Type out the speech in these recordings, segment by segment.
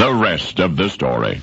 the rest of the story.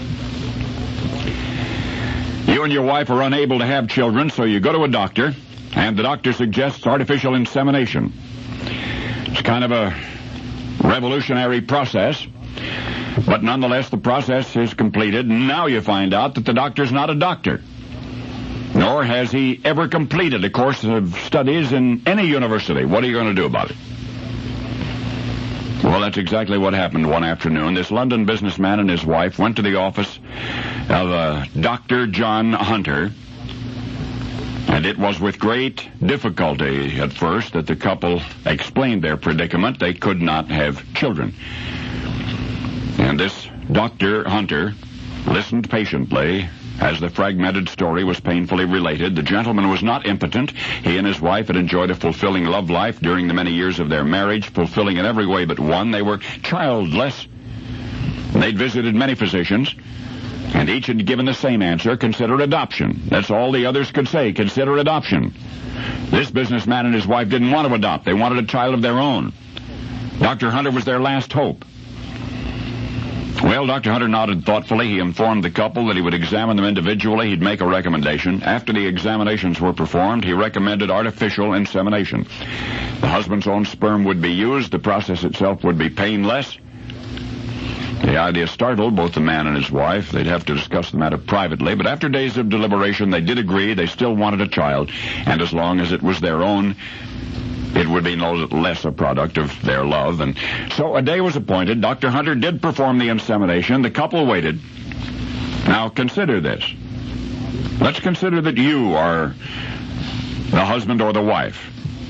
You and your wife are unable to have children, so you go to a doctor, and the doctor suggests artificial insemination. It's kind of a revolutionary process, but nonetheless the process is completed, and now you find out that the doctor's not a doctor, nor has he ever completed a course of studies in any university. What are you going to do about it? Well, that's exactly what happened one afternoon. This London businessman and his wife went to the office of Dr. John Hunter, and it was with great difficulty at first that the couple explained their predicament. They could not have children. And this Dr. Hunter listened patiently as the fragmented story was painfully related. The gentleman was not impotent. He and his wife had enjoyed a fulfilling love life during the many years of their marriage, fulfilling in every way but one. They were childless. They'd visited many physicians, and each had given the same answer: consider adoption. That's all the others could say: consider adoption. This businessman and his wife didn't want to adopt. They wanted a child of their own. Dr. Hunter was their last hope. Well, Dr. Hunter nodded thoughtfully. He informed the couple that he would examine them individually. He'd make a recommendation. After the examinations were performed, he recommended artificial insemination. The husband's own sperm would be used. The process itself would be painless. The idea startled both the man and his wife. They'd have to discuss the matter privately, but after days of deliberation, they did agree. They still wanted a child, and as long as it was their own, it would be no less a product of their love. And so a day was appointed. Dr. Hunter did perform the insemination. The couple waited. Now consider this. Let's consider that you are the husband or the wife.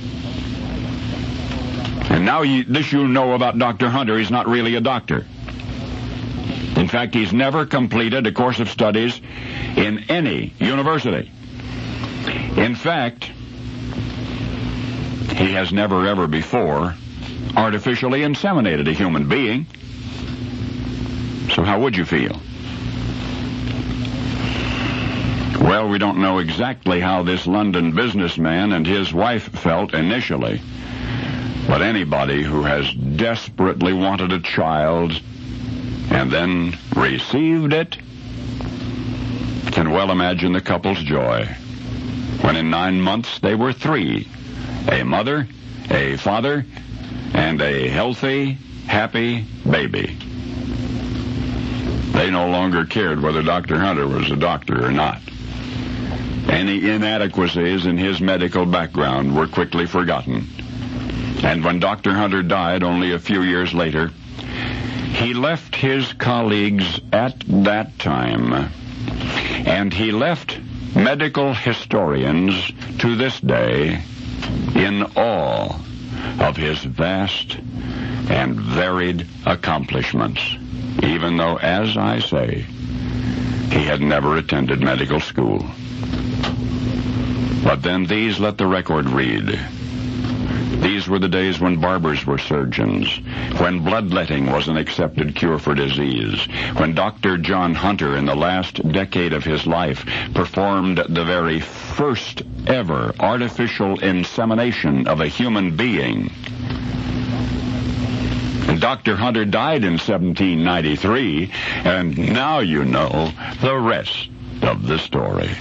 And now you know about Dr. Hunter. He's not really a doctor. In fact, he's never completed a course of studies in any university. In fact, he has never ever before artificially inseminated a human being. So how would you feel? Well, we don't know exactly how this London businessman and his wife felt initially, but anybody who has desperately wanted a child and then received it can well imagine the couple's joy when in 9 months they were 3. A mother, a father, and a healthy, happy baby. They no longer cared whether Dr. Hunter was a doctor or not. Any inadequacies in his medical background were quickly forgotten. And when Dr. Hunter died only a few years later, he left his colleagues at that time, and he left medical historians to this day in awe of his vast and varied accomplishments, even though, as I say, he had never attended medical school. But then these let the record read. These were the days when barbers were surgeons, when bloodletting was an accepted cure for disease, when Dr. John Hunter, in the last decade of his life, performed the very first ever artificial insemination of a human being. And Dr. Hunter died in 1793, and now you know the rest of the story.